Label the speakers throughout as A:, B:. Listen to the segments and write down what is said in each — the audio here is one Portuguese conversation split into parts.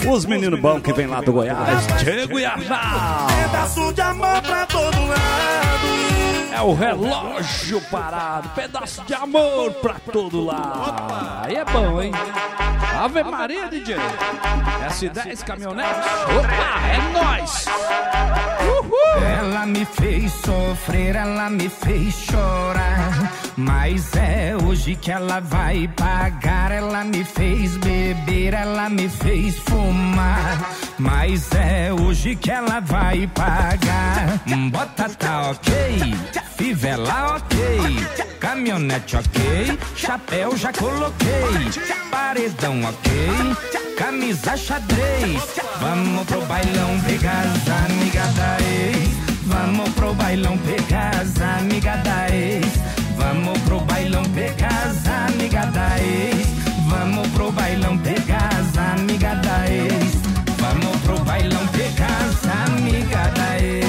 A: Os meninos bons que vem lá do Goiás. Diego e Arnaldo.
B: Pedaço de amor pra todo lado.
A: É o relógio parado. Pedaço de amor pra todo lado. Aí é bom, hein? Ave Maria, DJ. S10 caminhonete. Opa, é nóis. Uhul.
C: Ela me fez sofrer, ela me fez chorar. Mas é hoje que ela vai pagar. Ela me fez beber, ela me fez fumar. Mas é hoje que ela vai pagar. Bota tá ok, fivela ok, caminhonete ok, chapéu já coloquei, paredão ok, camisa xadrez. Vamos pro bailão pegar as amigas da ex. Vamos pro bailão pegar as amigas da ex. Vamos pro bailão pegar as amigas da ex. Vamos pro bailão pegar as amigas da ex. Vamos pro bailão pegar as amigas da ex.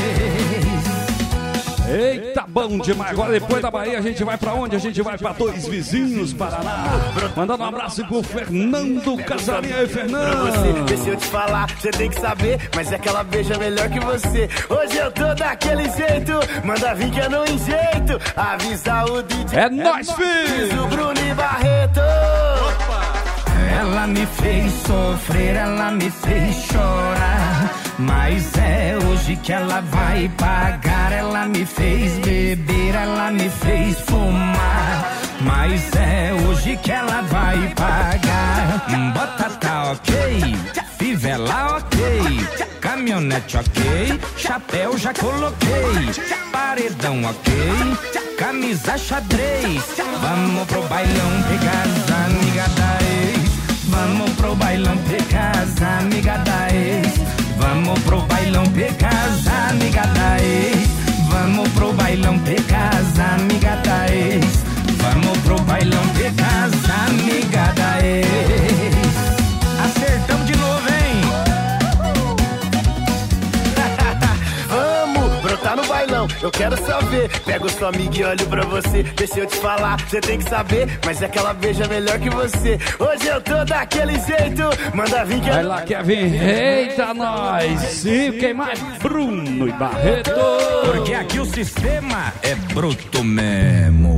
A: Eita, bom demais. Agora depois da Bahia a gente vai pra onde? A gente vai pra Dois Vizinhos, Paraná. Mandando um abraço pro Fernando Casarinha. Aí, Fernando.
B: Deixa eu te falar, você tem que saber, mas é que ela beija melhor que você. Hoje eu tô daquele jeito, manda vir que eu não enjeito. Avisa o DJ.
A: É nóis, filho.
B: O Bruno e Barreto.
C: Ela me fez sofrer, ela me fez chorar. Mas é hoje que ela vai pagar. Ela me fez beber, ela me fez fumar. Mas é hoje que ela vai pagar. Bota tá ok, fivela ok, caminhonete ok, chapéu já coloquei, paredão ok, camisa xadrez. Vamos pro bailão pegar as amigas da ex. Vamos pro bailão pegar as amigas da ex. Vamos pro bailão pegar as amigas da ex. Vamos pro bailão pegar as amigas da ex. Vamos pro bailão pegar as amigas da ex. Acertamos de novo, hein?
B: Vamos brotar no bailão, eu quero saber. Pego sua amiga e olho pra você. Deixa eu te falar, você tem que saber, mas é que ela beija melhor que você. Hoje eu tô daquele jeito, manda vir que
A: Vai lá, Kevin. Eita, nós. E quem mais? Bruno e Barreto.
C: Porque aqui o sistema é bruto mesmo.